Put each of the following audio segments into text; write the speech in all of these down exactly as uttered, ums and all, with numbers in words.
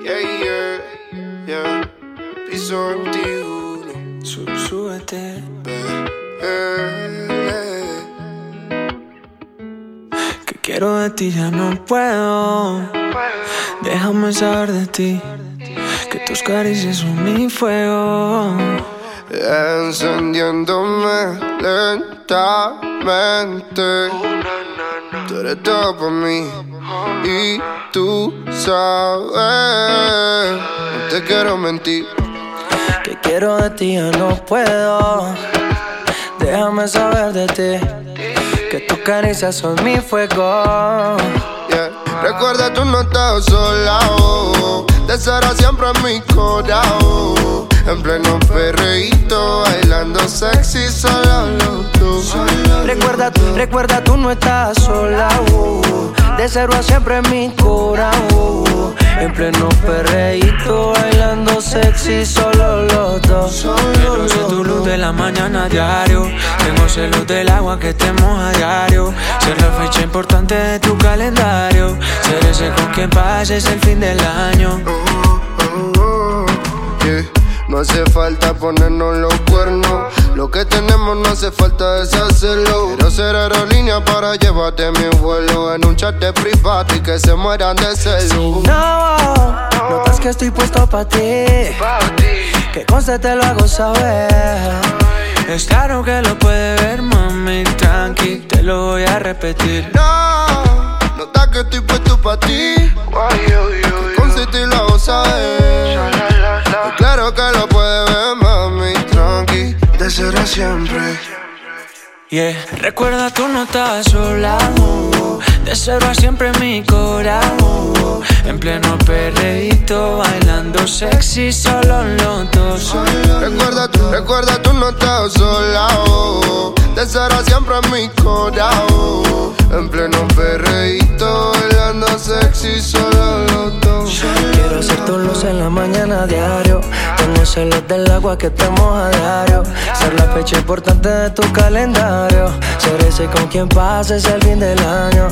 Yeah, yeah, yeah. Piso veintiuno. Sub, súbete. Que quiero de ti, ya no puedo. Déjame saber de ti. Que tus caricias son mi fuego. Encendiéndome lentamente. Tú eres todo para mí y tú sabes. No te quiero mentir. Que quiero de ti, ya no puedo. Déjame saber de ti. Que tus caricias son mi fuego. Yeah. Recuerda, tú no estás sola, oh. Te será siempre en mi corazón. En pleno perreíto, bailando sexy, solo los dos. Recuerda, recuerda, tú no estás sola, oh. De cero a siempre en mi corazón. En pleno perreíto, bailando sexy, solo los dos. Quiero ser tu luz de la mañana a diario. Tengo celos del agua que te moja a diario. Ser la fecha importante de tu calendario. Ser ese con quien pases el fin del año. Oh, oh, oh, yeah. No hace falta ponernos los cuernos. Lo que tenemos no hace falta deshacerlo. Quiero ser aerolínea para llevarte a mi vuelo. En un chat de privado y que se mueran de celo. No, notas que estoy puesto pa' ti. Que conste te lo hago saber. Es claro que lo puede ver, mami, tranqui, te lo voy a repetir. No, notas que estoy puesto pa' ti. Que conste te lo hago saber. Es claro que lo puede ver, mami, tranqui, de ser a siempre. Yeah. Recuerda, tú no estás sola, oh. De cero a siempre en mi corazón. En pleno perreíto, bailando sexy, solo los dos. Recuerda, recuerda, tú no estás sola, oh. De cero a siempre en mi corazón. En pleno perreíto, bailando sexy, solo los dos. Quiero ser tu luz en la mañana a diario. Tengo celos del agua que te moja a diario. Ser la fecha importante de tu calendario. Ser ese con quien pases el fin del año.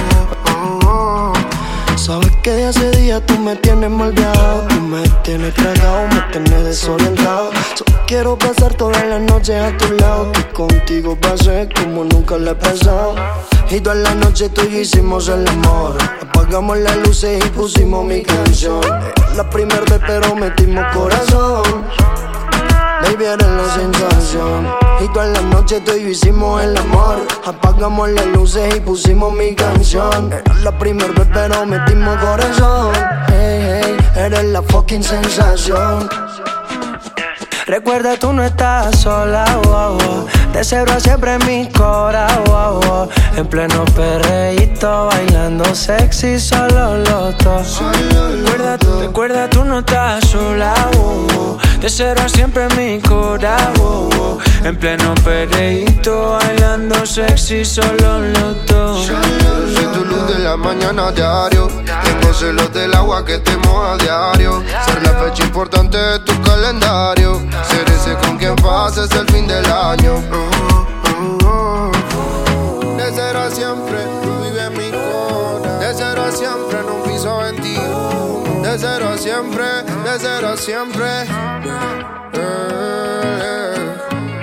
Sabes que de hace días tú me tienes malviado. Tú me tienes tragado, me tienes desorientado. Solo quiero pasar todas las noches a tu lado. Que contigo pasé como nunca lo he pasado. Y toda la noche tú y yo hicimos el amor. Apagamos las luces y pusimos mi canción. La primera vez pero metimos corazón. Baby, eres la sensación. Y toda la noche tú y yo hicimos el amor. Apagamos las luces y pusimos mi canción. Era la primera vez pero metimos corazón. Hey, hey, eres la fucking sensación. Recuerda, tú no estás sola, oh, oh. De cero a siempre en mi corazón, oh, oh. En pleno perreíto, bailando sexy, solo los dos. Recuerda, recuerda, tú no estás sola, oh, oh. De cero a siempre en mi corazón, oh, oh. En pleno perreíto, bailando sexy, solo los dos. Soy tu luz de la mañana a diario. Tengo celos del agua que te moja a diario. Ser la fecha importante de tu calendario. Ser ese con quien pases el fin del año. Oh, oh, oh. De cero a siempre, tú vives en mi corazón. De cero a siempre, en un piso veintiuno. De cero a siempre, de cero a siempre. Eh, eh.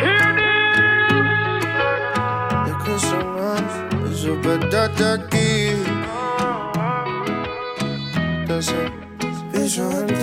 Es que son más, eso pétate aquí. De cero, piso veintiuno.